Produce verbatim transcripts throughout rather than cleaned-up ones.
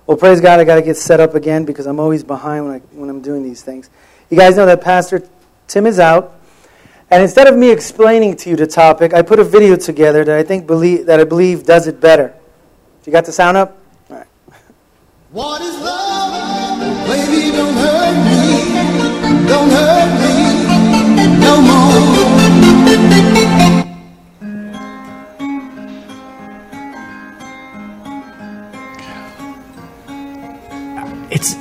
Well, praise God, I got to get set up again because I'm always behind when, I, when I'm doing these things. You guys know that Pastor Tim is out. And instead of me explaining to you the topic, I put a video together that I think believe, that I believe does it better. You got the sound up? All right. What is love? Baby, don't hurt me. Don't hurt me no more. It's...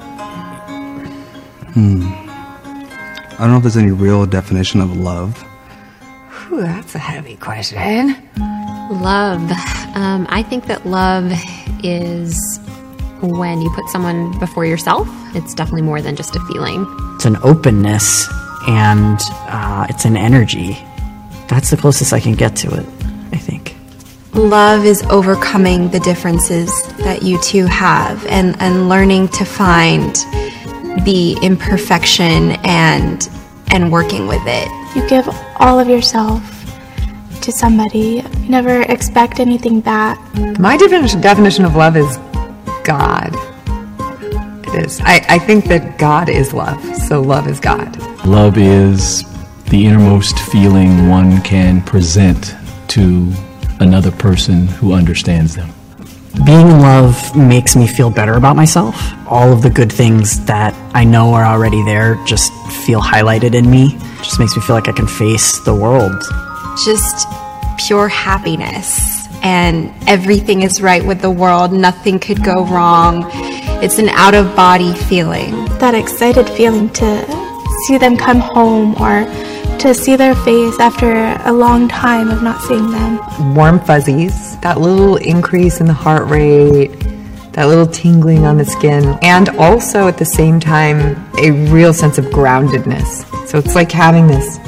Hmm. I don't know if there's any real definition of love. Whew, that's a heavy question. Love. Um, I think that love is when you put someone before yourself. It's definitely more than just a feeling. It's an openness, and uh, it's an energy. That's the closest I can get to it, I think. Love is overcoming the differences that you two have and, and learning to find the imperfection and and working with it. You give all of yourself to somebody. You never expect anything back. My definition, definition of love is God. It is. I, I think that God is love, so love is God. Love is the innermost feeling one can present to another person who understands them. Being in love makes me feel better about myself. All of the good things that I know are already there just feel highlighted in me. It just makes me feel like I can face the world. Just pure happiness, and everything is right with the world. Nothing could go wrong. It's an out-of-body feeling. That excited feeling to see them come home, or to see their face after a long time of not seeing them. Warm fuzzies, that little increase in the heart rate, that little tingling on the skin, and also at the same time, a real sense of groundedness. So it's like having this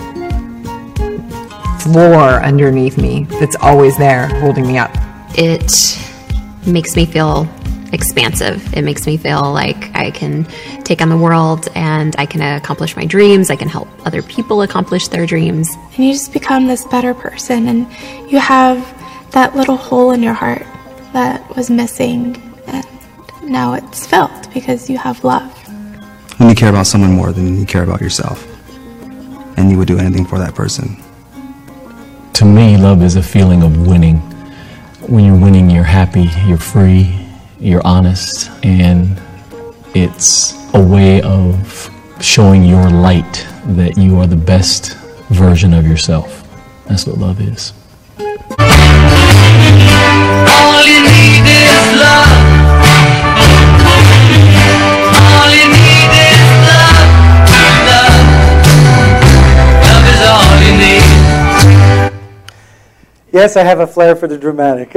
floor underneath me that's always there holding me up. It makes me feel expansive. It makes me feel like I can take on the world and I can accomplish my dreams. I can help other people accomplish their dreams. And you just become this better person, and you have that little hole in your heart that was missing, and now it's filled because you have love. When you care about someone more than you care about yourself, and you would do anything for that person. To me, love is a feeling of winning. When you're winning, you're happy, you're free, you're honest, and it's a way of showing your light that you are the best version of yourself. That's what love is. All you need is love. All you need is love. Love. Love is all you need. Yes, I have a flair for the dramatic.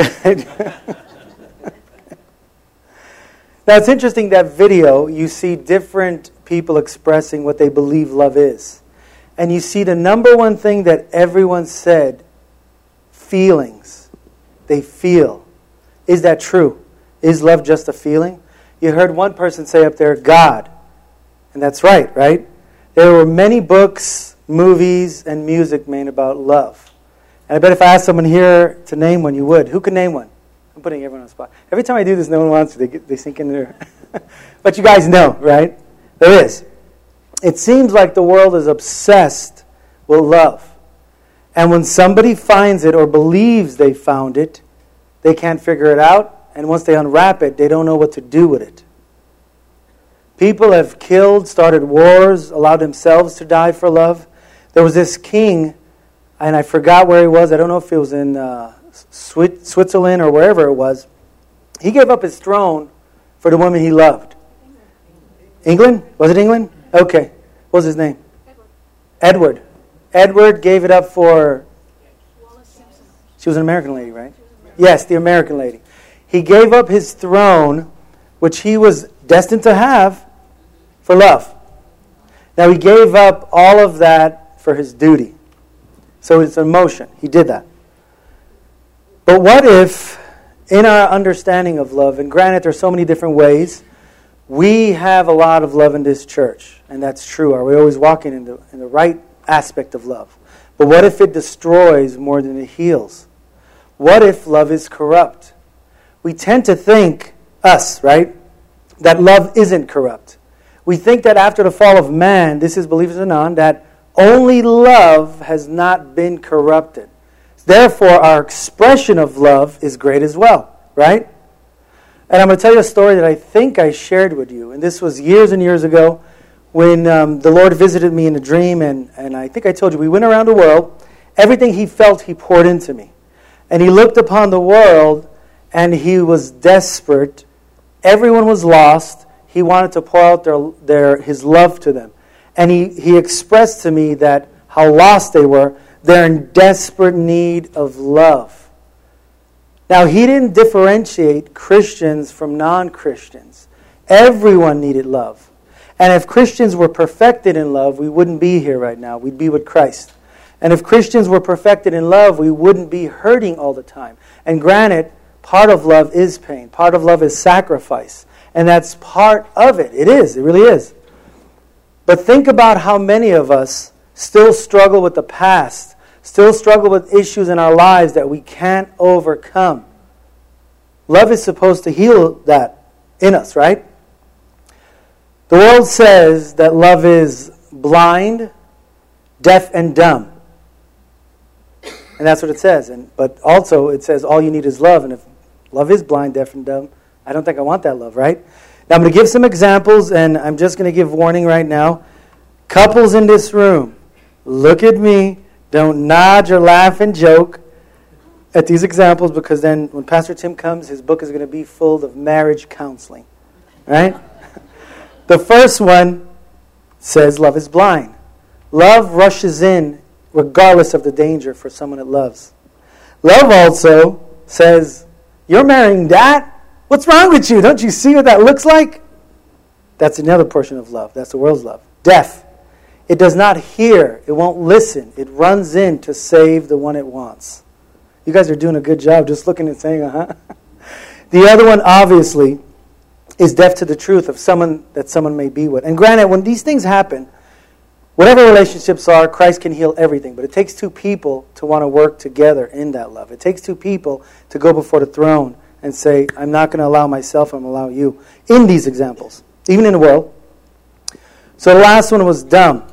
Now, it's interesting that video, you see different people expressing what they believe love is. And you see the number one thing that everyone said, feelings. They feel. Is that true? Is love just a feeling? You heard one person say up there, God. And that's right, right? There were many books, movies, and music made about love. And I bet if I asked someone here to name one, you would. Who could name one? I'm putting everyone on the spot. Every time I do this, no one wants to. They, get, they sink in there. But you guys know, right? There is. It seems like the world is obsessed with love. And when somebody finds it or believes they found it, they can't figure it out. And once they unwrap it, they don't know what to do with it. People have killed, started wars, allowed themselves to die for love. There was this king, and I forgot where he was. I don't know if he was in Uh, Switzerland or wherever it was. He gave up his throne for the woman he loved. England? Was it England? Okay. What was his name? Edward. Edward gave it up for... She was an American lady, right? Yes, the American lady. He gave up his throne, which he was destined to have, for love. Now, he gave up all of that for his duty. So it's emotion. He did that. But what if, in our understanding of love, and granted there's so many different ways, we have a lot of love in this church, and that's true. Are we always walking in the, in the right aspect of love? But what if it destroys more than it heals? What if love is corrupt? We tend to think us, right? That love isn't corrupt. We think that after the fall of man, this is Believers Anon, that only love has not been corrupted. Therefore, our expression of love is great as well, right? And I'm going to tell you a story that I think I shared with you. And this was years and years ago when um, the Lord visited me in a dream. And, and I think I told you, we went around the world. Everything he felt, he poured into me. And he looked upon the world, and he was desperate. Everyone was lost. He wanted to pour out their, their his love to them. And he, he expressed to me that how lost they were. They're in desperate need of love. Now, he didn't differentiate Christians from non-Christians. Everyone needed love. And if Christians were perfected in love, we wouldn't be here right now. We'd be with Christ. And if Christians were perfected in love, we wouldn't be hurting all the time. And granted, part of love is pain. Part of love is sacrifice. And that's part of it. It is. It really is. But think about how many of us still struggle with the past, still struggle with issues in our lives that we can't overcome. Love is supposed to heal that in us, right? The world says that love is blind, deaf, and dumb. And that's what it says. And but also it says all you need is love. And if love is blind, deaf, and dumb, I don't think I want that love, right? Now I'm going to give some examples, and I'm just going to give warning right now. Couples in this room, look at me. Don't nod or laugh and joke at these examples, because then when Pastor Tim comes, his book is going to be full of marriage counseling. Right? The first one says love is blind. Love rushes in regardless of the danger for someone it loves. Love also says, you're marrying that? What's wrong with you? Don't you see what that looks like? That's another portion of love. That's the world's love. Deaf. It does not hear. It won't listen. It runs in to save the one it wants. You guys are doing a good job just looking and saying, uh-huh. The other one, obviously, is deaf to the truth of someone that someone may be with. And granted, when these things happen, whatever relationships are, Christ can heal everything. But it takes two people to want to work together in that love. It takes two people to go before the throne and say, I'm not going to allow myself, I'm going to allow you. In these examples, even in the world. So the last one was dumb.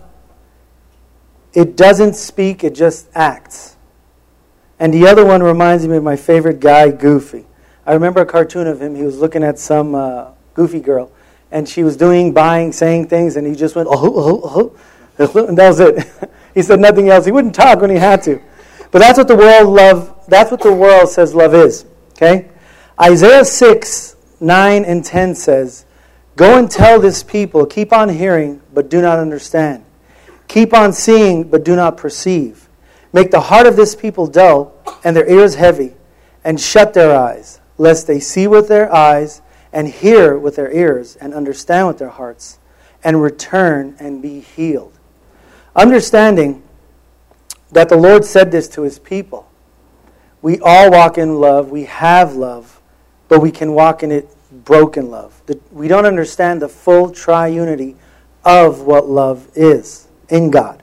It doesn't speak, it just acts. And the other one reminds me of my favorite guy, Goofy. I remember a cartoon of him. He was looking at some uh, goofy girl, and she was doing, buying, saying things, and he just went, oh, oh, oh, and that was it. He said nothing else. He wouldn't talk when he had to. But that's what the world love. That's what the world says love is. Okay? Isaiah six, nine, and ten says, go and tell this people, keep on hearing, but do not understand. Keep on seeing, but do not perceive. Make the heart of this people dull, and their ears heavy, and shut their eyes, lest they see with their eyes, and hear with their ears, and understand with their hearts, and return and be healed. Understanding that the Lord said this to his people. We all walk in love, we have love, but we can walk in it broken love. We don't understand the full triunity of what love is in God.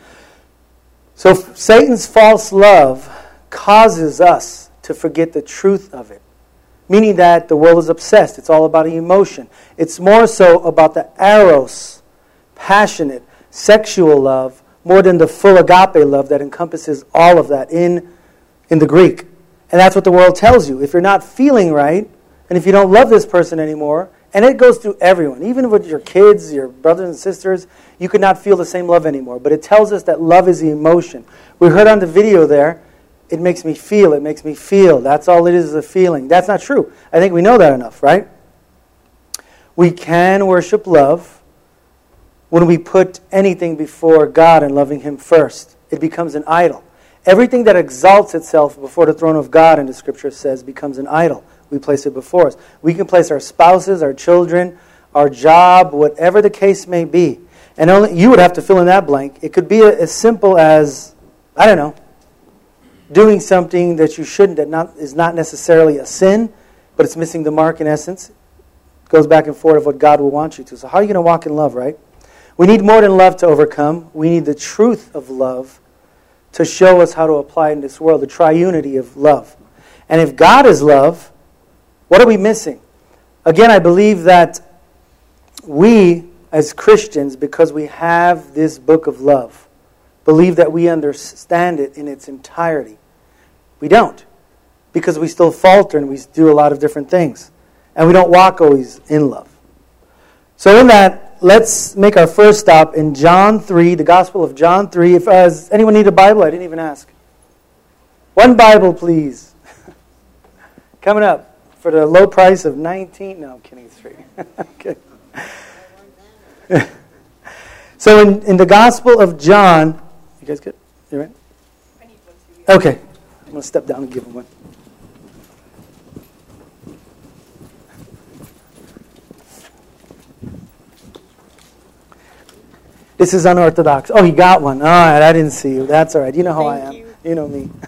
So Satan's false love causes us to forget the truth of it. Meaning that the world is obsessed. It's all about emotion. It's more so about the eros, passionate, sexual love, more than the full agape love that encompasses all of that in, in the Greek. And that's what the world tells you. If you're not feeling right, and if you don't love this person anymore, and it goes through everyone, even with your kids, your brothers and sisters, you could not feel the same love anymore. But it tells us that love is the emotion. We heard on the video there, it makes me feel, it makes me feel. That's all it is, is a feeling. That's not true. I think we know that enough, right? We can worship love when we put anything before God and loving Him first. It becomes an idol. Everything that exalts itself before the throne of God, and the Scripture says, becomes an idol. We place it before us. We can place our spouses, our children, our job, whatever the case may be. And only you would have to fill in that blank. It could be as simple as, I don't know, doing something that you shouldn't, that not, is not necessarily a sin, but it's missing the mark in essence. It goes back and forth of what God will want you to. So how are you going to walk in love, right? We need more than love to overcome. We need the truth of love to show us how to apply it in this world, the triunity of love. And if God is love, what are we missing? Again, I believe that we, as Christians, because we have this book of love, believe that we understand it in its entirety. We don't, because we still falter and we do a lot of different things. And we don't walk always in love. So in that, let's make our first stop in John three, the Gospel of John three. If uh, does anyone need a Bible? I didn't even ask. One Bible, please. Coming up for the low price of nineteen. No, I'm kidding. It's free. Okay. So in, in the Gospel of John, you guys good? You right? Okay. I'm going to step down and give him one. This is unorthodox. Oh, he got one. All right, I didn't see you. That's all right. You know how Thank I am. You, you know me.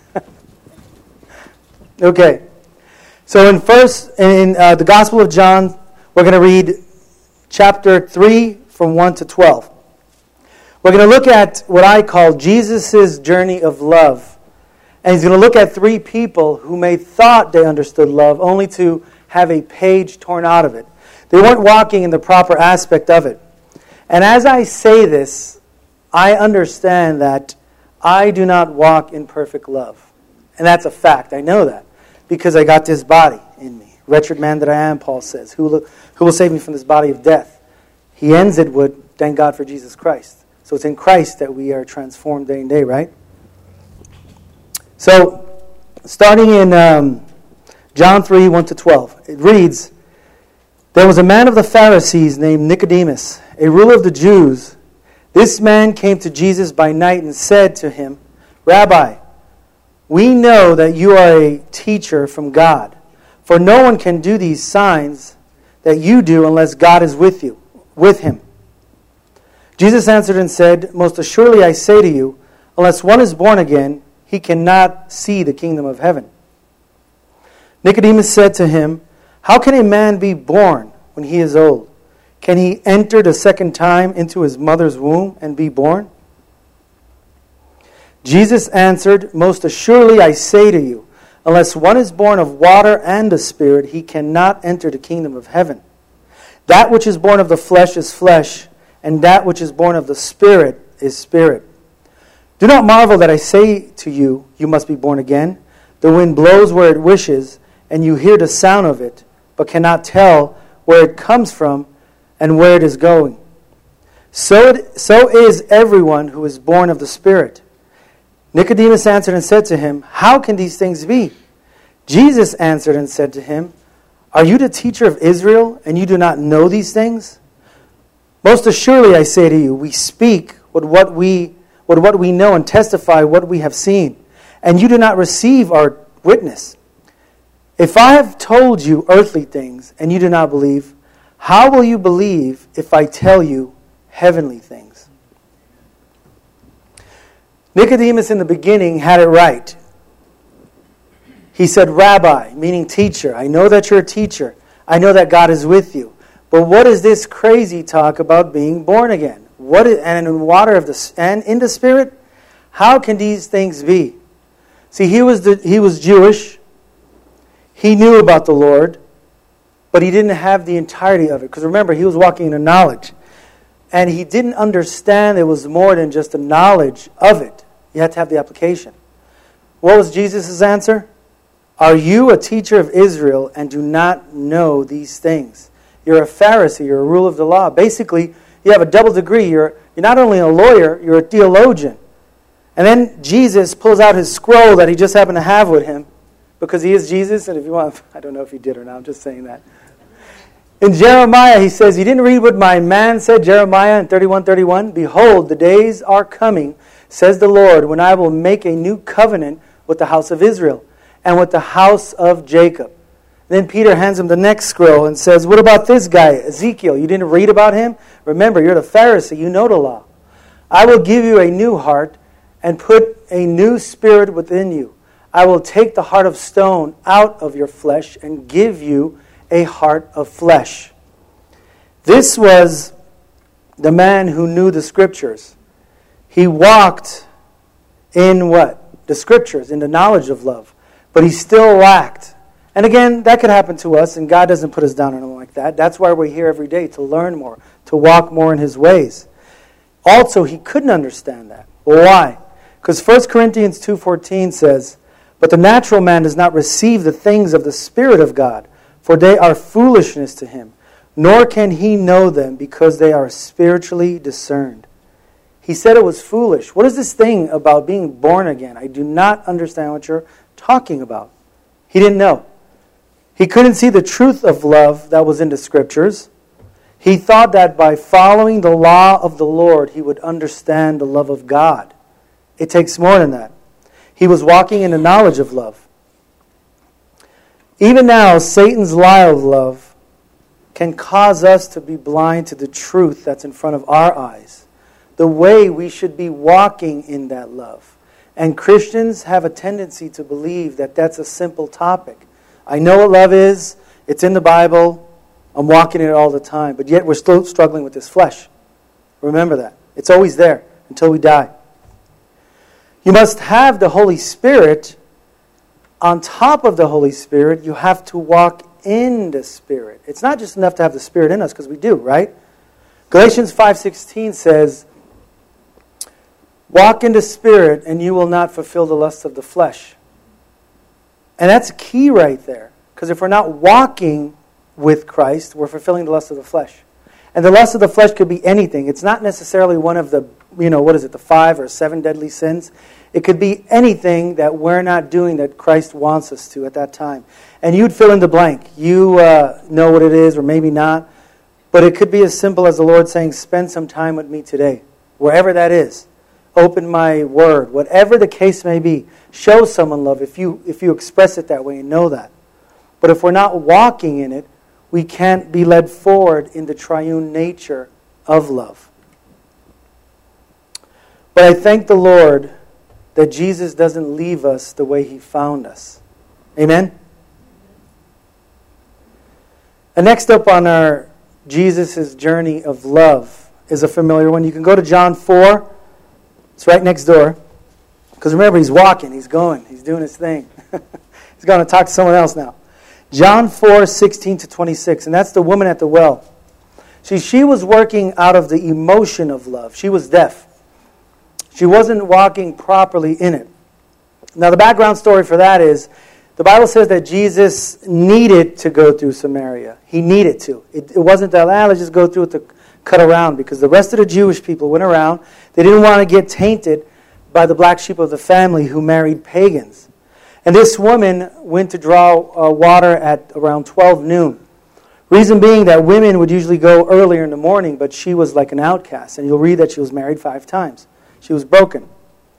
Okay. So in first, in uh, the Gospel of John, we're going to read chapter three from one to twelve. We're going to look at what I call Jesus' journey of love. And he's going to look at three people who may thought they understood love, only to have a page torn out of it. They weren't walking in the proper aspect of it. And as I say this, I understand that I do not walk in perfect love. And that's a fact. I know that. Because I got this body in me. Wretched man that I am, Paul says. Who will, who will save me from this body of death? He ends it with, thank God for Jesus Christ. So it's in Christ that we are transformed day and day, right? So, starting in um, John three, one to twelve, it reads, There was a man of the Pharisees named Nicodemus, a ruler of the Jews. This man came to Jesus by night and said to him, Rabbi, we know that you are a teacher from God, for no one can do these signs that you do unless God is with you, with him. Jesus answered and said, Most assuredly I say to you, unless one is born again, he cannot see the kingdom of heaven. Nicodemus said to him, How can a man be born when he is old? Can he enter the second time into his mother's womb and be born? Jesus answered, Most assuredly I say to you, unless one is born of water and the Spirit, he cannot enter the kingdom of heaven. That which is born of the flesh is flesh, and that which is born of the Spirit is spirit. Do not marvel that I say to you, you must be born again. The wind blows where it wishes, and you hear the sound of it, but cannot tell where it comes from and where it is going. So, it, so is everyone who is born of the Spirit. Nicodemus answered and said to him, How can these things be? Jesus answered and said to him, Are you the teacher of Israel, and you do not know these things? Most assuredly I say to you, we speak with what we with what we know and testify what we have seen, and you do not receive our witness. If I have told you earthly things, and you do not believe, how will you believe if I tell you heavenly things? Nicodemus in the beginning had it right. He said, Rabbi, meaning teacher. I know that you're a teacher. I know that God is with you. But what is this crazy talk about being born again? What is, and in water of the and in the Spirit? How can these things be? See, he was the, he was Jewish. He knew about the Lord, but he didn't have the entirety of it. Because remember, he was walking in the knowledge. And he didn't understand it was more than just the knowledge of it. You had to have the application. What was Jesus' answer? Are you a teacher of Israel and do not know these things? You're a Pharisee. You're a ruler of the law. Basically, you have a double degree. You're, you're not only a lawyer, you're a theologian. And then Jesus pulls out his scroll that he just happened to have with him, because he is Jesus. And if you want, I don't know if he did or not. I'm just saying that. In Jeremiah, he says, You didn't read what my man said, Jeremiah in thirty-one thirty-one? Behold, the days are coming, says the Lord, when I will make a new covenant with the house of Israel and with the house of Jacob. Then Peter hands him the next scroll and says, What about this guy, Ezekiel? You didn't read about him? Remember, you're the Pharisee. You know the law. I will give you a new heart and put a new spirit within you. I will take the heart of stone out of your flesh and give you a heart of flesh. This was the man who knew the Scriptures. He walked in what? The Scriptures, in the knowledge of love. But he still lacked. And again, that could happen to us, and God doesn't put us down on anything like that. That's why we're here every day, to learn more, to walk more in his ways. Also, he couldn't understand that. Well, why? Because First Corinthians two fourteen says, "But the natural man does not receive the things of the Spirit of God, for they are foolishness to him, nor can he know them because they are spiritually discerned." He said it was foolish. What is this thing about being born again? I do not understand what you're talking about. He didn't know. He couldn't see the truth of love that was in the Scriptures. He thought that by following the law of the Lord, he would understand the love of God. It takes more than that. He was walking in the knowledge of love. Even now, Satan's lie of love can cause us to be blind to the truth that's in front of our eyes, the way we should be walking in that love. And Christians have a tendency to believe that that's a simple topic. I know what love is. It's in the Bible. I'm walking in it all the time. But yet we're still struggling with this flesh. Remember that. It's always there until we die. You must have the Holy Spirit. On top of the Holy Spirit, you have to walk in the Spirit. It's not just enough to have the Spirit in us, because we do, right? Galatians five sixteen says, "Walk in the Spirit, and you will not fulfill the lusts of the flesh." And that's key right there. Because if we're not walking with Christ, we're fulfilling the lust of the flesh. And the lust of the flesh could be anything. It's not necessarily one of the, you know, what is it, the five or seven deadly sins. It could be anything that we're not doing that Christ wants us to at that time. And you'd fill in the blank. You uh, know what it is, or maybe not. But it could be as simple as the Lord saying, spend some time with me today. Wherever that is. Open my word. Whatever the case may be. Show someone love if you, if you express it that way and know that. But if we're not walking in it, we can't be led forward in the triune nature of love. But I thank the Lord that Jesus doesn't leave us the way he found us. Amen? And next up on our Jesus' journey of love is a familiar one. You can go to John four. It's right next door. Because remember, he's walking, he's going, he's doing his thing. He's going to talk to someone else now. John four, sixteen to twenty-six. And that's the woman at the well. See, she was working out of the emotion of love. She was deaf. She wasn't walking properly in it. Now, the background story for that is, the Bible says that Jesus needed to go through Samaria. He needed to. It, it wasn't that, ah, let's just go through it to cut around. Because the rest of the Jewish people went around. They didn't want to get tainted by the black sheep of the family who married pagans. And this woman went to draw uh, water at around twelve noon. Reason being that women would usually go earlier in the morning, but she was like an outcast. And you'll read that she was married five times. She was broken.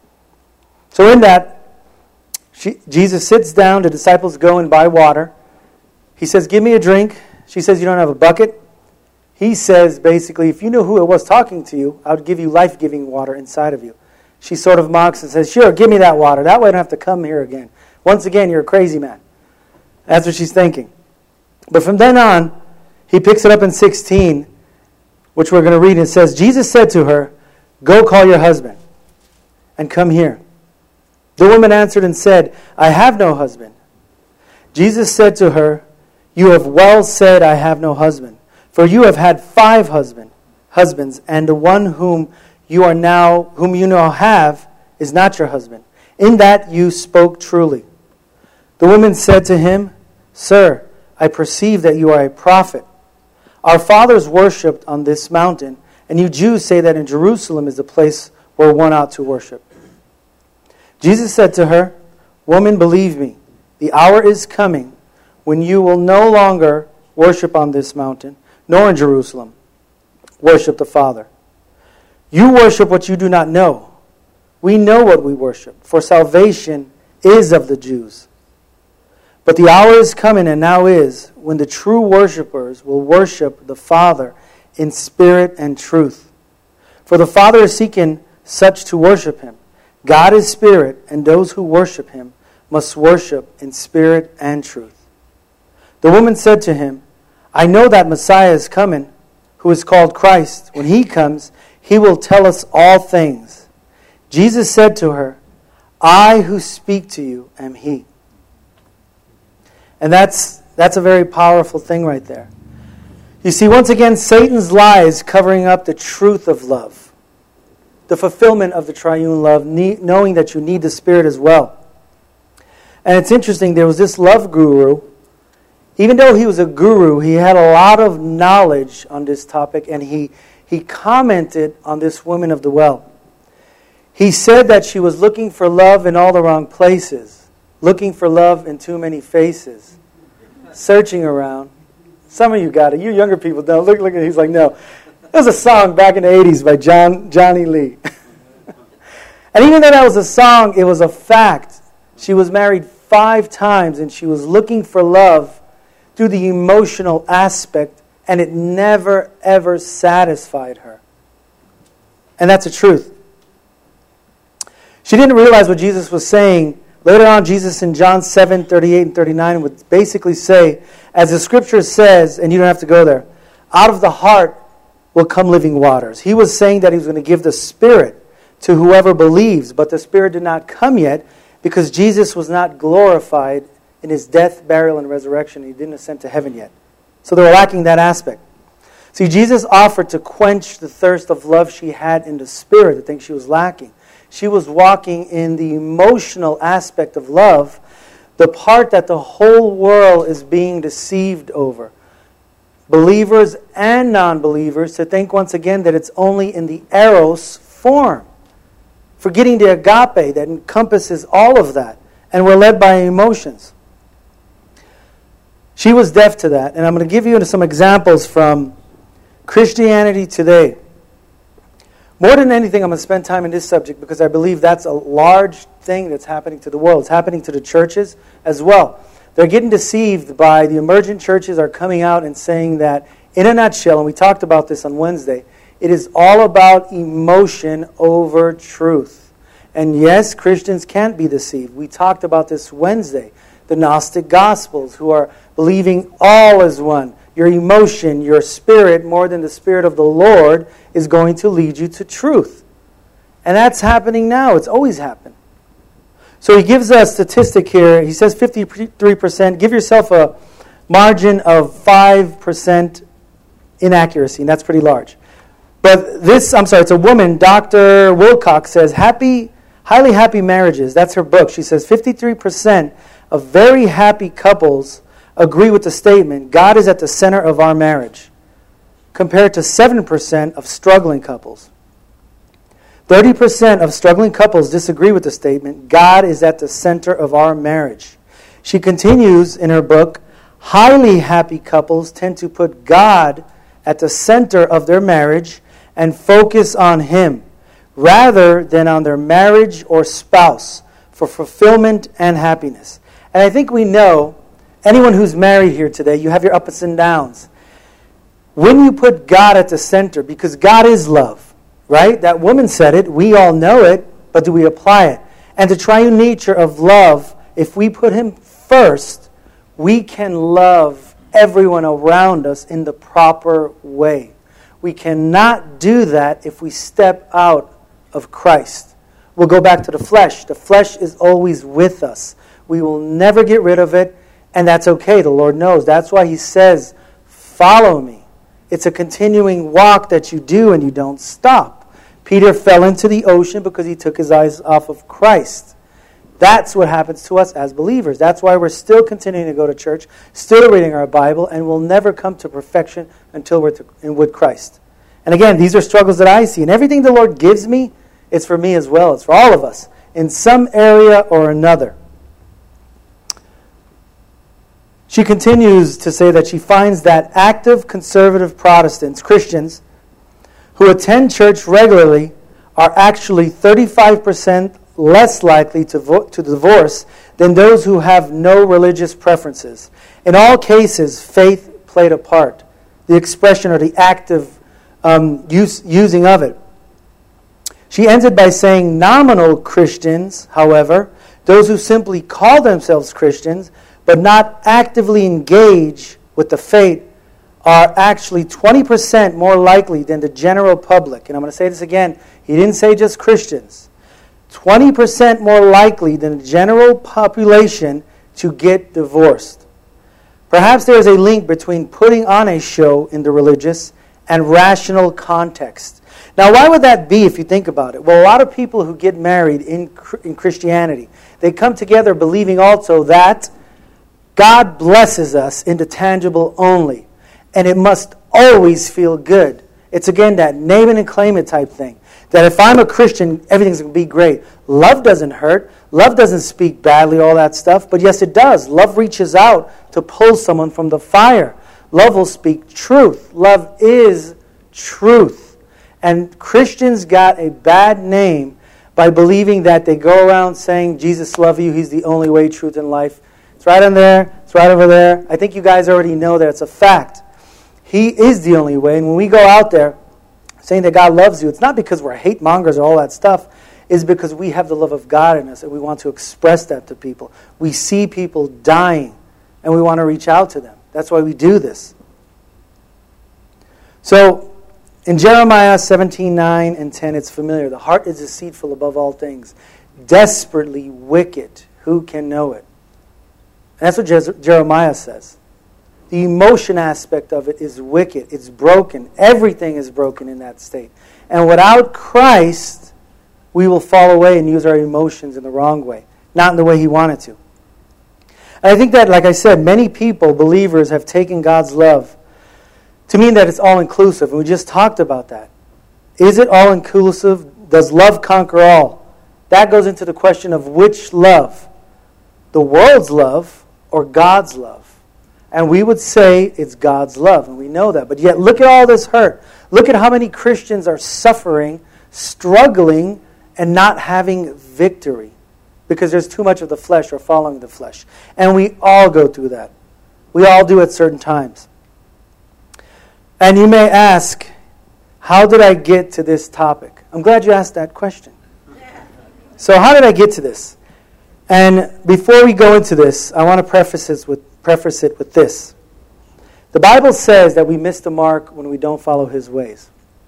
So in that, she, Jesus sits down. The disciples go and buy water. He says, give me a drink. She says, you don't have a bucket? He says, basically, if you knew who it was talking to you, I would give you life-giving water inside of you. She sort of mocks and says, sure, give me that water. That way I don't have to come here again. Once again, you're a crazy man. That's what she's thinking. But from then on, he picks it up in sixteen, which we're going to read. And it says, Jesus said to her, go call your husband and come here. The woman answered and said, I have no husband. Jesus said to her, you have well said, I have no husband. For you have had five husband, husbands, and the one whom you are now, whom you now have, is not your husband. In that you spoke truly. The woman said to him, Sir, I perceive that you are a prophet. Our fathers worshipped on this mountain, and you Jews say that in Jerusalem is the place where one ought to worship. Jesus said to her, Woman, believe me, the hour is coming when you will no longer worship on this mountain, nor in Jerusalem worship the Father. You worship what you do not know. We know what we worship, for salvation is of the Jews. But the hour is coming, and now is, when the true worshipers will worship the Father in spirit and truth. For the Father is seeking such to worship him. God is spirit, and those who worship him must worship in spirit and truth. The woman said to him, I know that Messiah is coming, who is called Christ. When he comes, he will tell us all things. Jesus said to her, I who speak to you am he. And that's that's a very powerful thing right there. You see, once again, Satan's lies covering up the truth of love, the fulfillment of the triune love, knowing that you need the Spirit as well. And it's interesting, there was this love guru. Even though he was a guru, he had a lot of knowledge on this topic, and he, he commented on this woman of the well. He said that she was looking for love in all the wrong places, looking for love in too many faces, searching around. Some of you got it. You younger people don't. Look, look at. He's like, no. There was a song back in the eighties by John Johnny Lee. And even though that was a song, it was a fact. She was married five times, and she was looking for love through the emotional aspect, and it never, ever satisfied her. And that's the truth. She didn't realize what Jesus was saying. Later on, Jesus in John seven, thirty-eight and thirty-nine would basically say, as the Scripture says, and you don't have to go there, out of the heart will come living waters. He was saying that he was going to give the Spirit to whoever believes, but the Spirit did not come yet because Jesus was not glorified in his death, burial, and resurrection. He didn't ascend to heaven yet. So they were lacking that aspect. See, Jesus offered to quench the thirst of love she had in the Spirit, the thing she was lacking. She was walking in the emotional aspect of love, the part that the whole world is being deceived over. Believers and non-believers to think once again that it's only in the eros form. Forgetting the agape that encompasses all of that. And we're led by emotions. She was deaf to that. And I'm going to give you some examples from Christianity today. More than anything, I'm going to spend time in this subject because I believe that's a large thing that's happening to the world. It's happening to the churches as well. They're getting deceived by the emergent churches are coming out and saying that, in a nutshell, and we talked about this on Wednesday, it is all about emotion over truth. And yes, Christians can't be deceived. We talked about this Wednesday. The Gnostic Gospels, who are believing all is one. Your emotion, your spirit, more than the Spirit of the Lord, is going to lead you to truth. And that's happening now. It's always happened. So he gives us a statistic here. He says fifty-three percent. Give yourself a margin of five percent inaccuracy, and that's pretty large. But this, I'm sorry, it's a woman, Doctor Wilcox, says, happy, highly happy marriages. That's her book. She says fifty-three percent of very happy couples agree with the statement, God is at the center of our marriage, compared to seven percent of struggling couples. thirty percent of struggling couples disagree with the statement, God is at the center of our marriage. She continues in her book, highly happy couples tend to put God at the center of their marriage and focus on Him, rather than on their marriage or spouse for fulfillment and happiness. And I think we know, anyone who's married here today, you have your ups and downs. When you put God at the center, because God is love, right? That woman said it, we all know it, but do we apply it? And the triune nature of love, if we put Him first, we can love everyone around us in the proper way. We cannot do that if we step out of Christ. We'll go back to the flesh. The flesh is always with us. We will never get rid of it. And that's okay. The Lord knows. That's why He says, follow me. It's a continuing walk that you do and you don't stop. Peter fell into the ocean because he took his eyes off of Christ. That's what happens to us as believers. That's why we're still continuing to go to church, still reading our Bible, and we'll never come to perfection until we're in with Christ. And again, these are struggles that I see. And everything the Lord gives me, it's for me as well. It's for all of us in some area or another. She continues to say that she finds that active conservative Protestants, Christians, who attend church regularly are actually thirty-five percent less likely to, vo- to divorce than those who have no religious preferences. In all cases, faith played a part, the expression or the active um, use, using of it. She ended by saying nominal Christians, however, those who simply call themselves Christians, but not actively engage with the faith, are actually twenty percent more likely than the general public. And I'm going to say this again. He didn't say just Christians. twenty percent more likely than the general population to get divorced. Perhaps there is a link between putting on a show in the religious and rational context. Now, why would that be if you think about it? Well, a lot of people who get married in, in Christianity, they come together believing also that God blesses us into tangible only, and it must always feel good. It's again that name it and claim it type thing. That if I'm a Christian, everything's going to be great. Love doesn't hurt. Love doesn't speak badly, all that stuff. But yes, it does. Love reaches out to pull someone from the fire. Love will speak truth. Love is truth. And Christians got a bad name by believing that they go around saying, Jesus loves you, He's the only way, truth, and life. It's right on there. It's right over there. I think you guys already know that it's a fact. He is the only way. And when we go out there saying that God loves you, it's not because we're hate mongers or all that stuff. It's because we have the love of God in us and we want to express that to people. We see people dying and we want to reach out to them. That's why we do this. So, in Jeremiah seventeen, nine and ten, it's familiar. The heart is deceitful above all things, desperately wicked. Who can know it? And that's what Je- Jeremiah says. The emotion aspect of it is wicked. It's broken. Everything is broken in that state. And without Christ, we will fall away and use our emotions in the wrong way, not in the way He wanted to. And I think that, like I said, many people, believers, have taken God's love to mean that it's all-inclusive. And we just talked about that. Is it all-inclusive? Does love conquer all? That goes into the question of which love? The world's love or God's love? And we would say it's God's love, and we know that. But yet, look at all this hurt. Look at how many Christians are suffering, struggling, and not having victory because there's too much of the flesh or following the flesh. And we all go through that. We all do at certain times. And you may ask, how did I get to this topic? I'm glad you asked that question. So how did I get to this? And before we go into this, I want to preface this with preface it with this. The Bible says that we miss the mark when we don't follow His ways.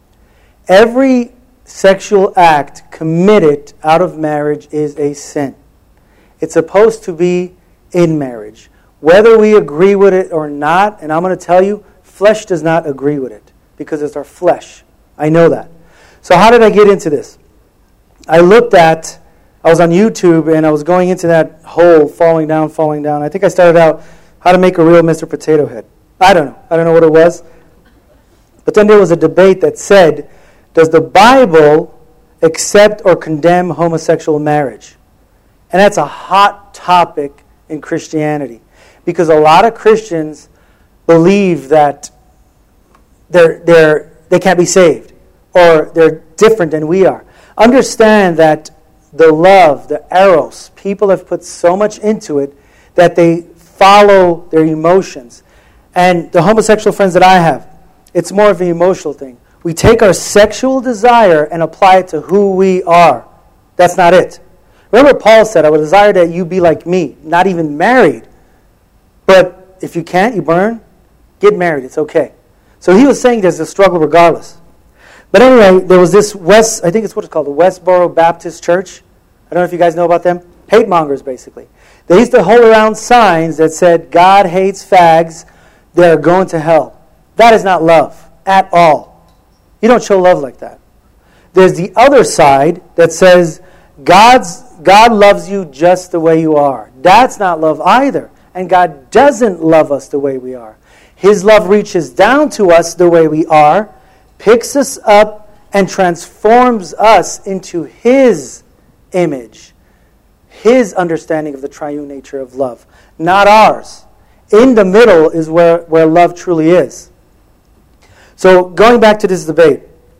Every sexual act committed out of marriage is a sin. It's supposed to be in marriage. Whether we agree with it or not, and I'm going to tell you, flesh does not agree with it because it's our flesh. I know that. So how did I get into this? I looked at, I was on YouTube and I was going into that hole, falling down, falling down. I think I started out, how to make a real Mister Potato Head. I don't know. I don't know what it was. But then there was a debate that said, does the Bible accept or condemn homosexual marriage? And that's a hot topic in Christianity. Because a lot of Christians believe that they're, they're, they can't be saved. Or they're different than we are. Understand that the love, the eros, people have put so much into it that they follow their emotions. And the homosexual friends that I have, it's more of an emotional thing. We take our sexual desire and apply it to who we are. That's not it. Remember Paul said, I would desire that you be like me, not even married. But if you can't, you burn, get married. It's okay. So he was saying there's a struggle regardless. But anyway, there was this West, I think it's what it's called, the Westboro Baptist Church. I don't know if you guys know about them. Hate mongers, basically. They used to hold around signs that said, God hates fags, they're going to hell. That is not love at all. You don't show love like that. There's the other side that says, God's, God loves you just the way you are. That's not love either. And God doesn't love us the way we are. His love reaches down to us the way we are, picks us up, and transforms us into His image. His understanding of the triune nature of love, not ours. In the middle is where, where love truly is. So going back to this debate.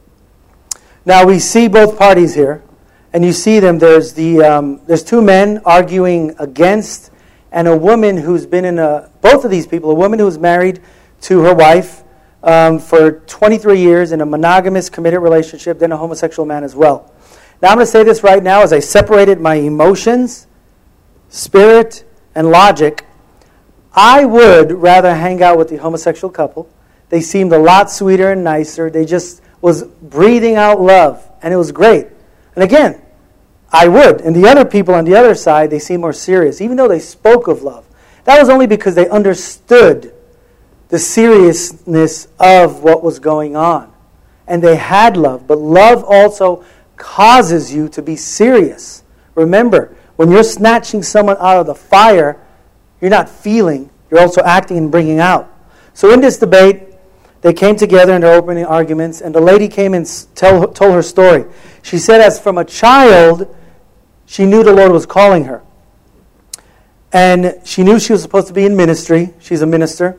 Now we see both parties here, and you see them. There's the um, there's two men arguing against, and a woman who's been in a, both of these people, a woman who's married to her wife um, for twenty-three years in a monogamous committed relationship, then a homosexual man as well. Now I'm going to say this right now as I separated my emotions, spirit, and logic. I would rather hang out with the homosexual couple. They seemed a lot sweeter and nicer. They just was breathing out love, and it was great. And again, I would. And the other people on the other side, they seem more serious, even though they spoke of love. That was only because they understood the seriousness of what was going on. And they had love. But love also causes you to be serious. Remember, when you're snatching someone out of the fire, you're not feeling, you're also acting and bringing out. So in this debate, they came together in their opening arguments, and the lady came and tell, told her story. She said as from a child, she knew the Lord was calling her. And she knew she was supposed to be in ministry. She's a minister.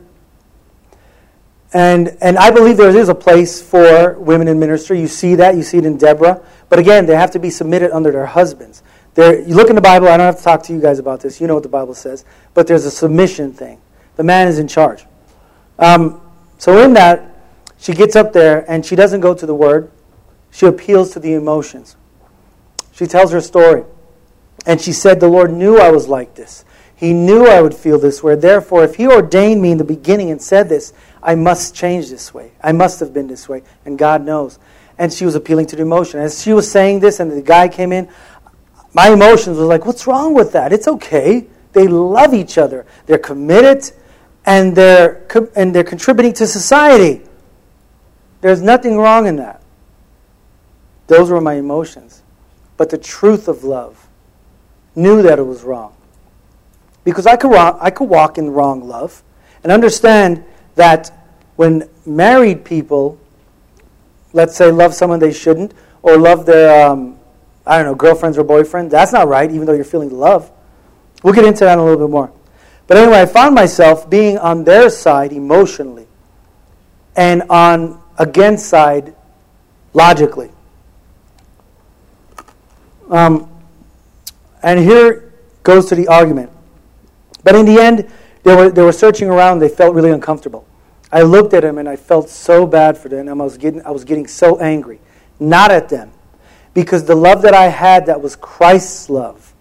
And and I believe there is a place for women in ministry. You see that. You see it in Deborah. But again, they have to be submitted under their husbands. There, you look in the Bible. I don't have to talk to you guys about this. You know what the Bible says. But there's a submission thing. The man is in charge. Um, so in that, she gets up there and she doesn't go to the word. She appeals to the emotions. She tells her story. And she said, the Lord knew I was like this. He knew I would feel this way. Therefore, if He ordained me in the beginning and said this, I must change this way. I must have been this way. And God knows. And she was appealing to the emotion. As she was saying this and the guy came in, my emotions was like, what's wrong with that? It's okay. They love each other. They're committed and they're and they're contributing to society. There's nothing wrong in that. Those were my emotions. But the truth of love knew that it was wrong. Because I could walk, I could walk in wrong love and understand that when married people, let's say, love someone they shouldn't, or love their, um, I don't know, girlfriends or boyfriend, that's not right, even though you're feeling love. We'll get into that in a little bit more. But anyway, I found myself being on their side emotionally and on against side logically. Um, and here goes to the argument. But in the end, they were they were searching around. They felt really uncomfortable. I looked at them and I felt so bad for them. And I was getting I was getting so angry, not at them, because the love that I had, that was Christ's love,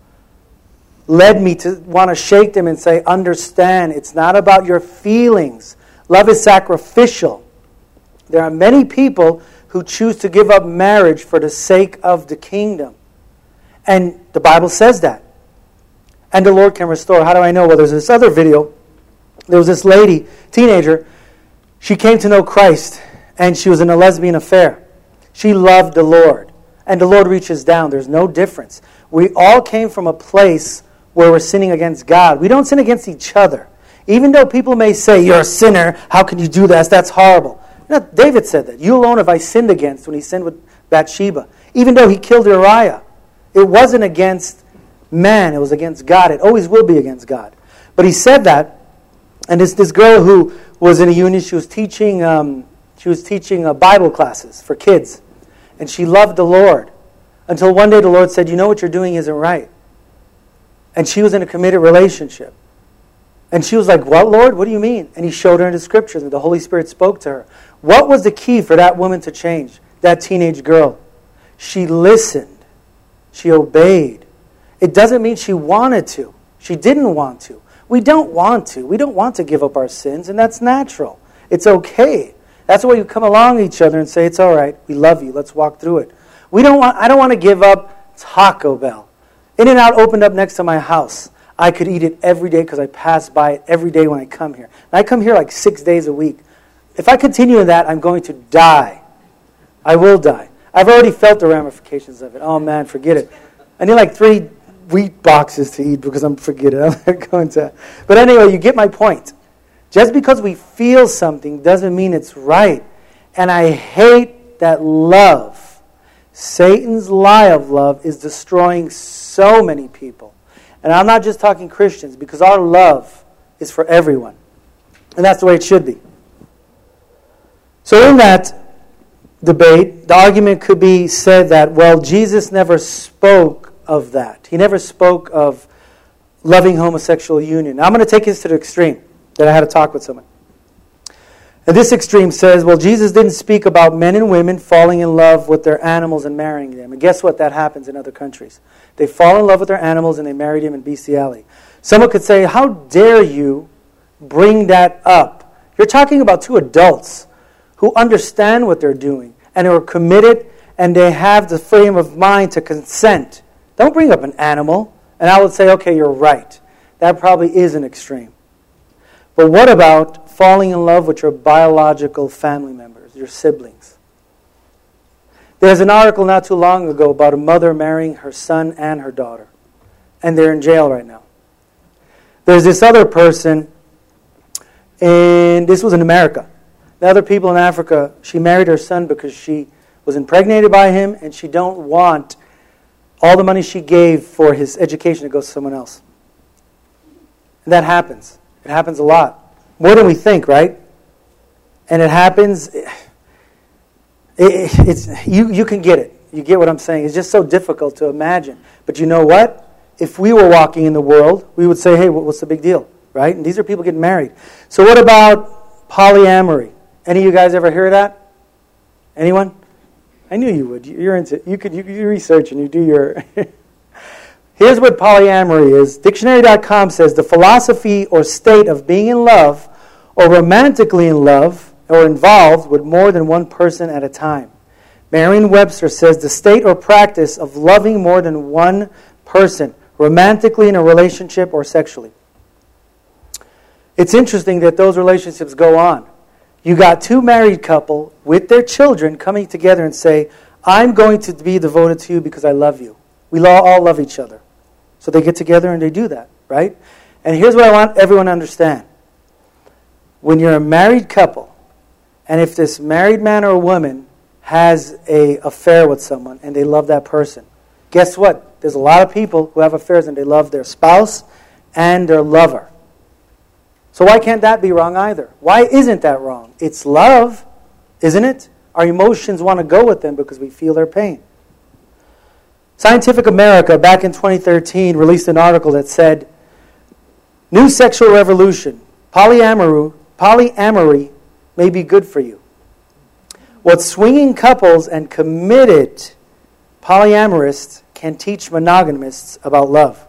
led me to want to shake them and say, "Understand, it's not about your feelings. Love is sacrificial. There are many people who choose to give up marriage for the sake of the kingdom, and the Bible says that." And the Lord can restore. How do I know? Well, there's this other video. There was this lady, teenager. She came to know Christ, and she was in a lesbian affair. She loved the Lord, and the Lord reaches down. There's no difference. We all came from a place where we're sinning against God. We don't sin against each other. Even though people may say, you're a sinner, how can you do that? That's horrible. You know, David said that. You alone have I sinned against, when he sinned with Bathsheba. Even though he killed Uriah, it wasn't against man, it was against God. It always will be against God. But he said that, and this this girl who was in a union, she was teaching um, she was teaching uh, Bible classes for kids, and she loved the Lord. Until one day the Lord said, "You know what you're doing isn't right." And she was in a committed relationship, and she was like, "What, Lord? What do you mean?" And He showed her in the Scriptures, and the Holy Spirit spoke to her. What was the key for that woman to change? That teenage girl, she listened, she obeyed. It doesn't mean she wanted to. She didn't want to. We don't want to. We don't want to give up our sins, and that's natural. It's okay. That's why you come along each other and say, it's all right. We love you. Let's walk through it. We don't want. I don't want to give up Taco Bell. In-N-Out opened up next to my house. I could eat it every day because I pass by it every day when I come here. And I come here like six days a week. If I continue in that, I'm going to die. I will die. I've already felt the ramifications of it. Oh, man, forget it. I need like three wheat boxes to eat because I'm forgetting. I'm not going to. But anyway, you get my point. Just because we feel something doesn't mean it's right. And I hate that love, Satan's lie of love, is destroying so many people. And I'm not just talking Christians, because our love is for everyone. And that's the way it should be. So in that debate, the argument could be said that, well, Jesus never spoke of that. He never spoke of loving homosexual union. Now, I'm going to take this to the extreme that I had a talk with someone. And this extreme says, well, Jesus didn't speak about men and women falling in love with their animals and marrying them. And guess what? That happens in other countries. They fall in love with their animals and they marry them in bestiality. Someone could say, how dare you bring that up? You're talking about two adults who understand what they're doing and are committed, and they have the frame of mind to consent. Don't bring up an animal. And I would say, okay, you're right. That probably is an extreme. But what about falling in love with your biological family members, your siblings? There's an article not too long ago about a mother marrying her son and her daughter. And they're in jail right now. There's this other person, and this was in America. The other people in Africa, she married her son because she was impregnated by him, and she don't want all the money she gave for his education to go to someone else. And that happens. It happens a lot. More than we think, right? And it happens... It, it, it's you, you can get it. You get what I'm saying. It's just so difficult to imagine. But you know what? If we were walking in the world, we would say, hey, what's the big deal? Right? And these are people getting married. So what about polyamory? Any of you guys ever hear of that? Anyone? I knew you would. You're into you could you, you research and you do your... Here's what polyamory is. Dictionary dot com says the philosophy or state of being in love or romantically in love or involved with more than one person at a time. Merriam-Webster says the state or practice of loving more than one person, romantically in a relationship or sexually. It's interesting that those relationships go on. You got two married couple with their children coming together and say, I'm going to be devoted to you because I love you. We all love each other. So they get together and they do that, right? And here's what I want everyone to understand. When you're a married couple, and if this married man or woman has an affair with someone and they love that person, guess what? There's a lot of people who have affairs and they love their spouse and their lover. So why can't that be wrong either? Why isn't that wrong? It's love, isn't it? Our emotions want to go with them because we feel their pain. Scientific America, back in twenty thirteen, released an article that said, New Sexual Revolution, polyamory, polyamory may be good for you. What swinging couples and committed polyamorists can teach monogamists about love.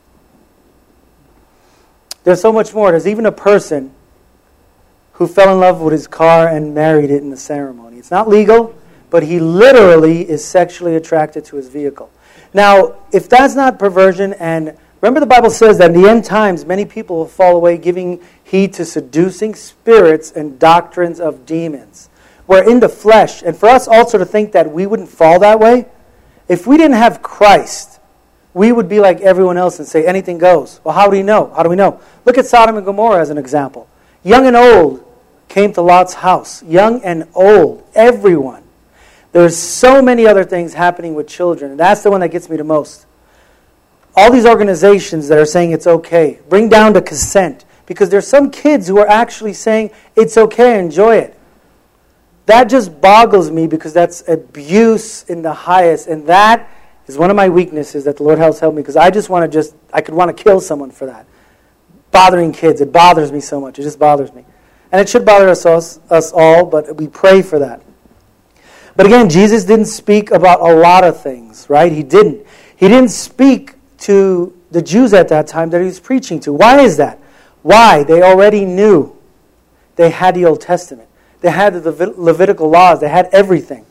There's so much more. There's even a person who fell in love with his car and married it in the ceremony. It's not legal, but he literally is sexually attracted to his vehicle. Now, if that's not perversion, and remember the Bible says that in the end times, many people will fall away giving heed to seducing spirits and doctrines of demons. We're in the flesh. And for us also to think that we wouldn't fall that way, if we didn't have Christ, we would be like everyone else and say anything goes. Well, how do we know? How do we know? Look at Sodom and Gomorrah as an example. Young and old came to Lot's house. Young and old. Everyone. There's so many other things happening with children. And that's the one that gets me the most. All these organizations that are saying it's okay. Bring down the consent. Because there's some kids who are actually saying it's okay, enjoy it. That just boggles me because that's abuse in the highest. And that is one of my weaknesses that the Lord has helped me, because I just want to just, I could want to kill someone for that. Bothering kids, it bothers me so much. It just bothers me. And it should bother us, us, us all, but we pray for that. But again, Jesus didn't speak about a lot of things, right? He didn't. He didn't speak to the Jews at that time that he was preaching to. Why is that? Why? They already knew. They had the Old Testament. They had the Levitical laws. They had everything.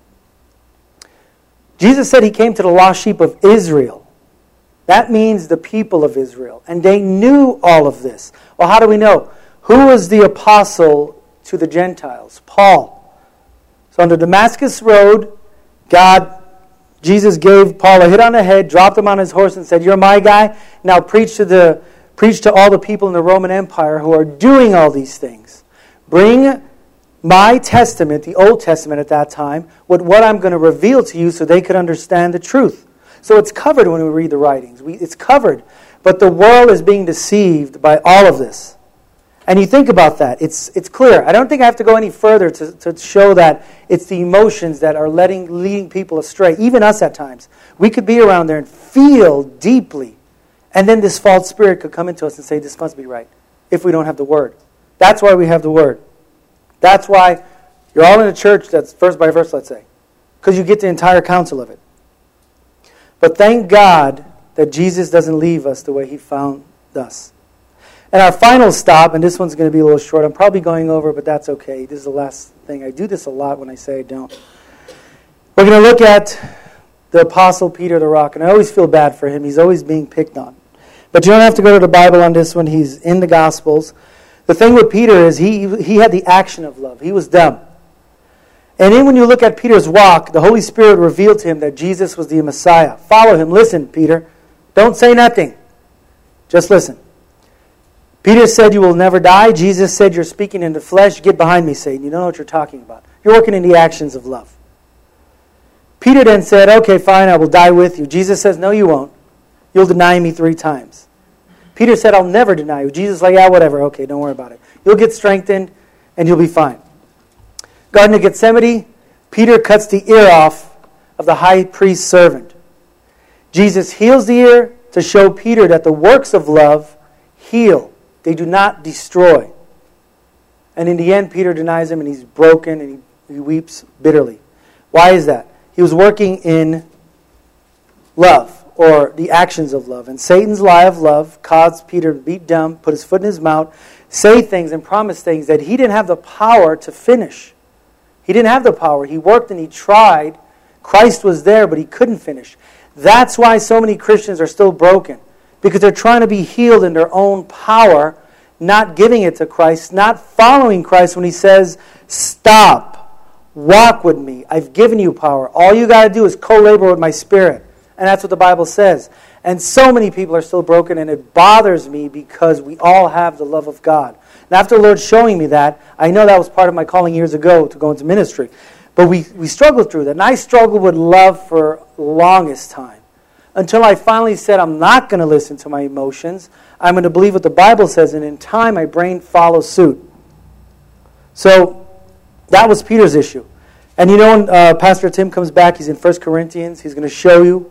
Jesus said he came to the lost sheep of Israel. That means the people of Israel. And they knew all of this. Well, how do we know? Who was the apostle to the Gentiles? Paul. So on the Damascus Road, God, Jesus gave Paul a hit on the head, dropped him on his horse and said, you're my guy. Now preach to the preach to all the people in the Roman Empire who are doing all these things. Bring my testament, the Old Testament at that time, with what I'm going to reveal to you so they could understand the truth. So it's covered when we read the writings. We, it's covered. But the world is being deceived by all of this. And you think about that. It's it's clear. I don't think I have to go any further to, to show that it's the emotions that are letting leading people astray. Even us at times. We could be around there and feel deeply. And then this false spirit could come into us and say, this must be right. If we don't have the Word. That's why we have the Word. That's why you're all in a church that's verse by verse, let's say. Because you get the entire counsel of it. But thank God that Jesus doesn't leave us the way He found us. And our final stop, and this one's going to be a little short. I'm probably going over, but that's okay. This is the last thing. I do this a lot when I say I don't. We're going to look at the Apostle Peter the Rock. And I always feel bad for him. He's always being picked on. But you don't have to go to the Bible on this one. He's in the Gospels. The thing with Peter is he, he had the action of love. He was dumb. And then when you look at Peter's walk, the Holy Spirit revealed to him that Jesus was the Messiah. Follow him. Listen, Peter. Don't say nothing. Just listen. Peter said, you will never die. Jesus said, you're speaking in the flesh. Get behind me, Satan. You don't know what you're talking about. You're working in the actions of love. Peter then said, okay, fine, I will die with you. Jesus says, no, you won't. You'll deny me three times. Peter said, I'll never deny you. Jesus is like, yeah, whatever. Okay, don't worry about it. You'll get strengthened and you'll be fine. Garden of Gethsemane, Peter cuts the ear off of the high priest's servant. Jesus heals the ear to show Peter that the works of love heal. They do not destroy. And in the end, Peter denies him and he's broken and he, he weeps bitterly. Why is that? He was working in love, or the actions of love. And Satan's lie of love caused Peter to beat dumb, put his foot in his mouth, say things and promise things that he didn't have the power to finish. He didn't have the power. He worked and he tried. Christ was there, but he couldn't finish. That's why so many Christians are still broken. Because they're trying to be healed in their own power, not giving it to Christ, not following Christ when he says, stop, walk with me. I've given you power. All you got to do is co-labor with my Spirit. And that's what the Bible says. And so many people are still broken, and it bothers me because we all have the love of God. And after the Lord showing me that, I know that was part of my calling years ago to go into ministry. But we, we struggled through that. And I struggled with love for the longest time. Until I finally said, I'm not going to listen to my emotions. I'm going to believe what the Bible says. And in time, my brain follows suit. So that was Peter's issue. And you know when uh, Pastor Tim comes back, he's in First Corinthians. He's going to show you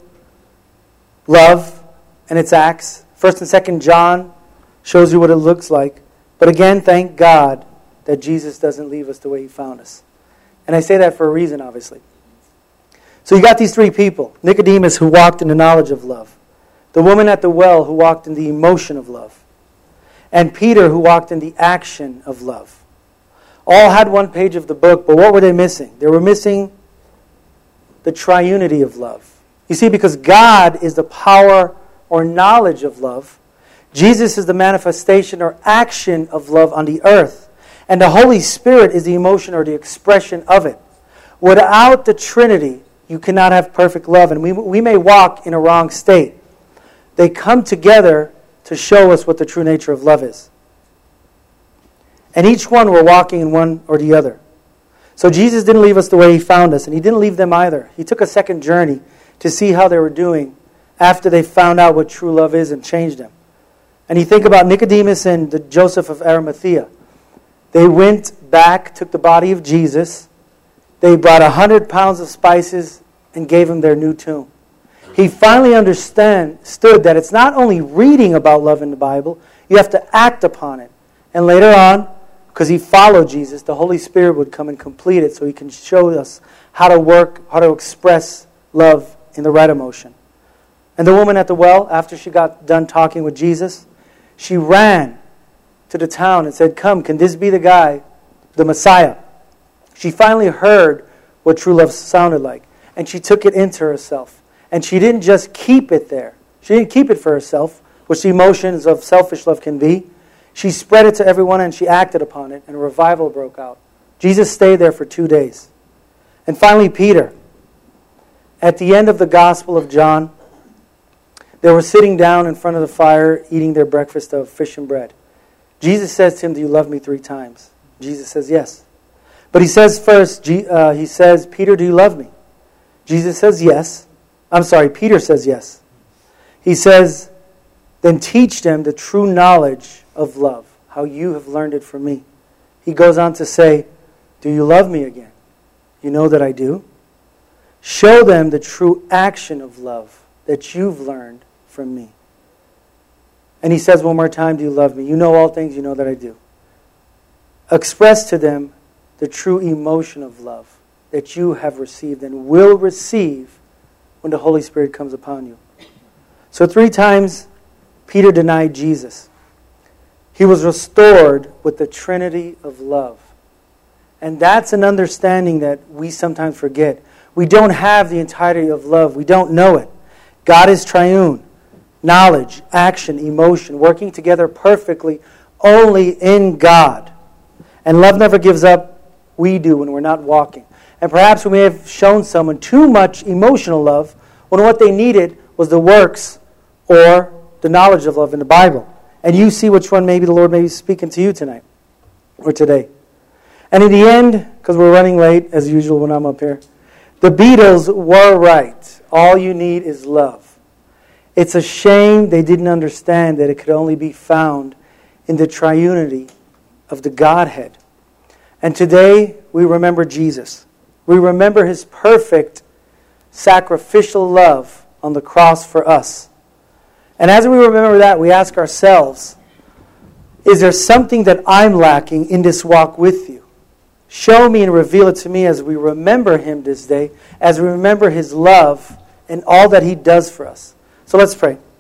love and its acts. First and Second John shows you what it looks like. But again, thank God that Jesus doesn't leave us the way he found us. And I say that for a reason, obviously. So you got these three people. Nicodemus, who walked in the knowledge of love. The woman at the well, who walked in the emotion of love. And Peter, who walked in the action of love. All had one page of the book, but what were they missing? They were missing the triunity of love. You see, because God is the power or knowledge of love, Jesus is the manifestation or action of love on the earth. And the Holy Spirit is the emotion or the expression of it. Without the Trinity, you cannot have perfect love. And we, we may walk in a wrong state. They come together to show us what the true nature of love is. And each one were walking in one or the other. So Jesus didn't leave us the way he found us. And he didn't leave them either. He took a second journey to see how they were doing after they found out what true love is and changed them. And you think about Nicodemus and the Joseph of Arimathea. They went back, took the body of Jesus. They brought a hundred pounds of spices and gave him their new tomb. He finally understood that it's not only reading about love in the Bible, you have to act upon it. And later on, because he followed Jesus, the Holy Spirit would come and complete it so he can show us how to work, how to express love in the right emotion. And the woman at the well, after she got done talking with Jesus, she ran to the town and said, come, can this be the guy, the Messiah? She finally heard what true love sounded like. And she took it into herself. And she didn't just keep it there. She didn't keep it for herself, which the emotions of selfish love can be. She spread it to everyone and she acted upon it. And a revival broke out. Jesus stayed there for two days. And finally, Peter. At the end of the Gospel of John, they were sitting down in front of the fire, eating their breakfast of fish and bread. Jesus says to him, do you love me three times? Jesus says, yes. But he says first, uh, he says, Peter, do you love me? Jesus says, yes. I'm sorry, Peter says yes. He says, then teach them the true knowledge of love, how you have learned it from me. He goes on to say, do you love me again? You know that I do. Show them the true action of love that you've learned from me. And he says one more time, do you love me? You know all things, you know that I do. Express to them the true emotion of love that you have received and will receive when the Holy Spirit comes upon you. So three times Peter denied Jesus. He was restored with the Trinity of love. And that's an understanding that we sometimes forget. We don't have the entirety of love. We don't know it. God is triune. knowledge, action, emotion, working together perfectly only in God. And love never gives up. We do when we're not walking. And perhaps we may have shown someone too much emotional love when what they needed was the works or the knowledge of love in the Bible. And you see which one maybe the Lord may be speaking to you tonight or today. And in the end, because we're running late, as usual when I'm up here, the Beatles were right. All you need is love. It's a shame they didn't understand that it could only be found in the triunity of the Godhead. And today, we remember Jesus. We remember His perfect sacrificial love on the cross for us. And as we remember that, we ask ourselves, is there something that I'm lacking in this walk with you? Show me and reveal it to me as we remember Him this day, as we remember His love and all that He does for us. So let's pray.